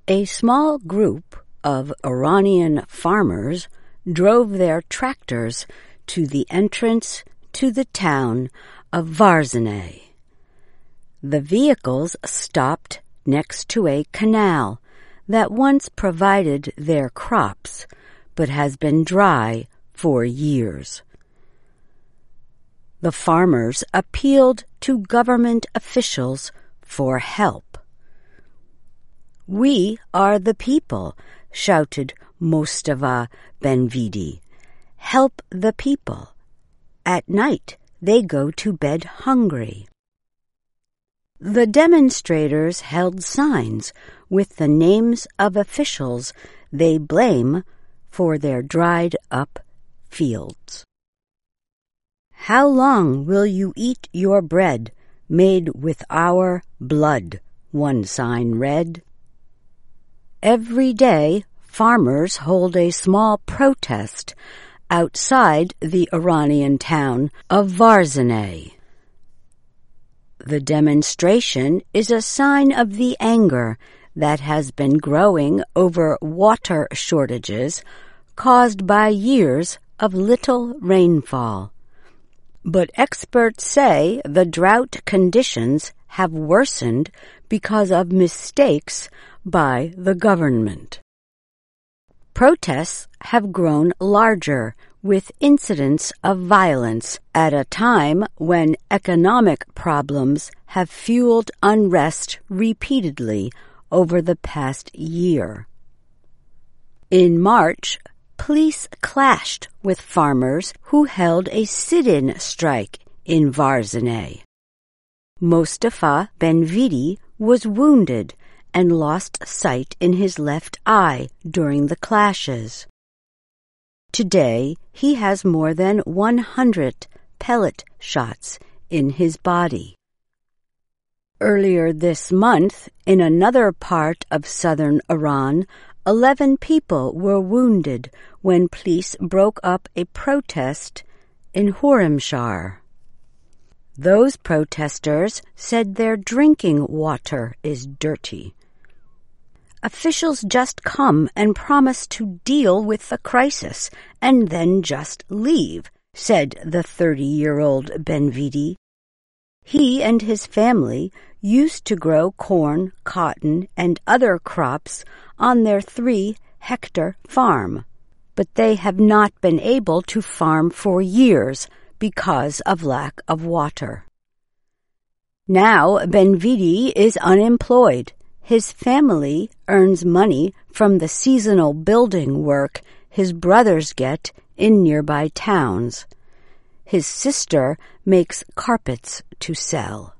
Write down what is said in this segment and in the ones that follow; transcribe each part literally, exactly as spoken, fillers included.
A small group of Iranian farmers drove their tractors to the entrance to the town of Varzaneh. The vehicles stopped next to a canal that once provided their crops, but has been dry for years. The farmers appealed to government officials for help. "We are the people," shouted Mostafa Benvidi. "Help the people. At night they go to bed hungry." The demonstrators held signs with the names of officials they blame for their dried-up fields. "How long will you eat your bread made with our blood?" one sign read. Every day, farmers hold a small protest outside the Iranian town of Varzaneh. The demonstration is a sign of the anger that has been growing over water shortages caused by years of little rainfall. But experts say the drought conditions have worsened because of mistakes by the government. Protests have grown larger, with incidents of violence at a time when economic problems have fueled unrest repeatedly over the past year. In March, police clashed with farmers who held a sit-in strike in Varzaneh. Mostafa Benvidi was wounded and lost sight in his left eye during the clashes. Today, he has more than one hundred pellet shots in his body. Earlier this month, in another part of southern Iran, eleven people were wounded when police broke up a protest in Khorramshahr. Those protesters said their drinking water is dirty. "Officials just come and promise to deal with the crisis and then just leave," said the thirty-year-old Benvidi. He and his family used to grow corn, cotton, and other crops on their three-hectare farm, but they have not been able to farm for years because of lack of water. Now Benvidi is unemployed. His family earns money from the seasonal building work his brothers get in nearby towns. His sister makes carpets to sell.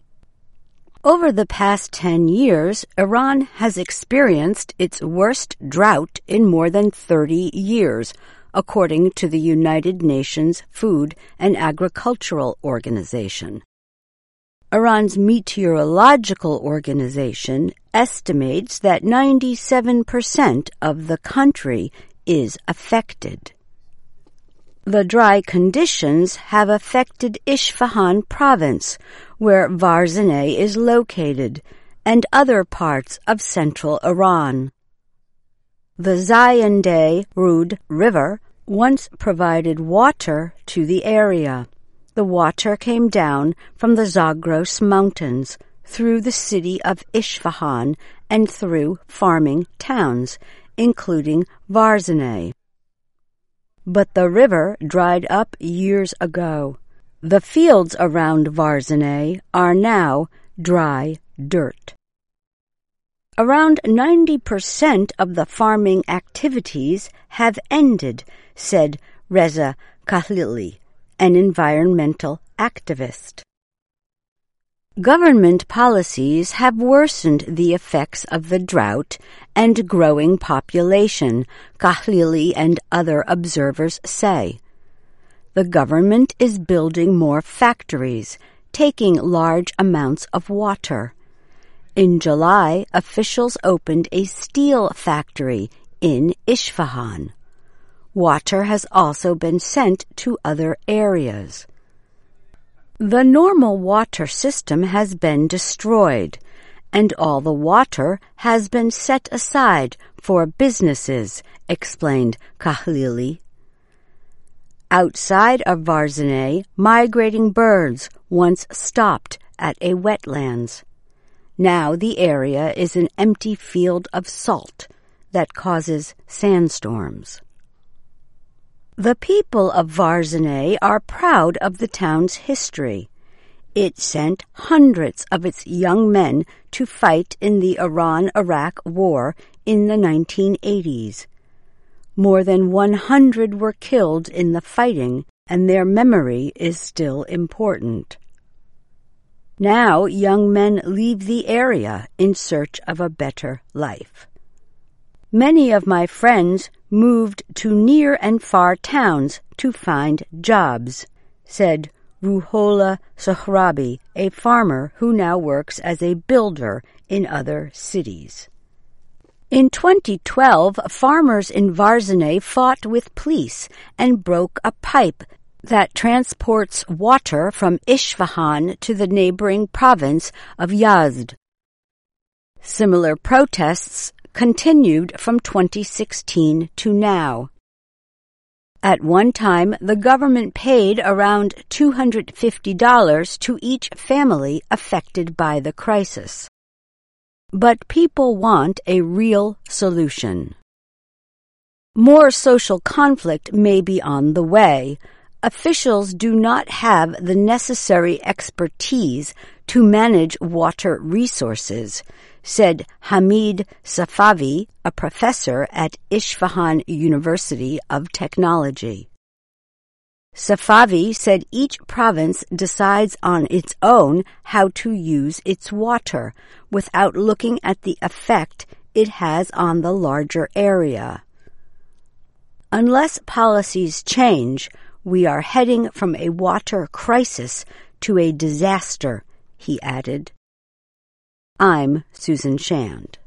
Over the past ten years, Iran has experienced its worst drought in more than thirty years, according to the United Nations Food and Agricultural Organization. Iran's meteorological organization estimates that ninety-seven percent of the country is affected. The dry conditions have affected Isfahan province, where Varzaneh is located, and other parts of central Iran. The Zayandeh Rud River once provided water to the area. The water came down from the Zagros Mountains, through the city of Isfahan, and through farming towns, including Varzaneh. But the river dried up years ago. The fields around Varzaneh are now dry dirt. Around ninety percent of the farming activities have ended, said Reza Khalili, an environmental activist. Government policies have worsened the effects of the drought and growing population, Khalili and other observers say. The government is building more factories, taking large amounts of water. In July, officials opened a steel factory in Isfahan. Water has also been sent to other areas. The normal water system has been destroyed, and all the water has been set aside for businesses, explained Kahlili. Outside of Varsinais, migrating birds once stopped at a wetlands. Now the area is an empty field of salt that causes sandstorms. The people of Varsinais are proud of the town's history. It sent hundreds of its young men to fight in the Iran-Iraq War in the nineteen eighties. More than one hundred were killed in the fighting, and their memory is still important. Now young men leave the area in search of a better life. Many of my friends moved to near and far towns to find jobs, said Ruhollah Sohrabi, a farmer who now works as a builder in other cities. In twenty twelve, farmers in Varsinais fought with police and broke a pipe that transports water from Isfahan to the neighboring province of Yazd. Similar protests continued from twenty sixteen to now. At one time, the government paid around two hundred fifty dollars to each family affected by the crisis. But people want a real solution. More social conflict may be on the way. Officials do not have the necessary expertise to manage water resources, said Hamid Safavi, a professor at Isfahan University of Technology. Safavi said each province decides on its own how to use its water without looking at the effect it has on the larger area. Unless policies change, we are heading from a water crisis to a disaster, he added. I'm Susan Shand.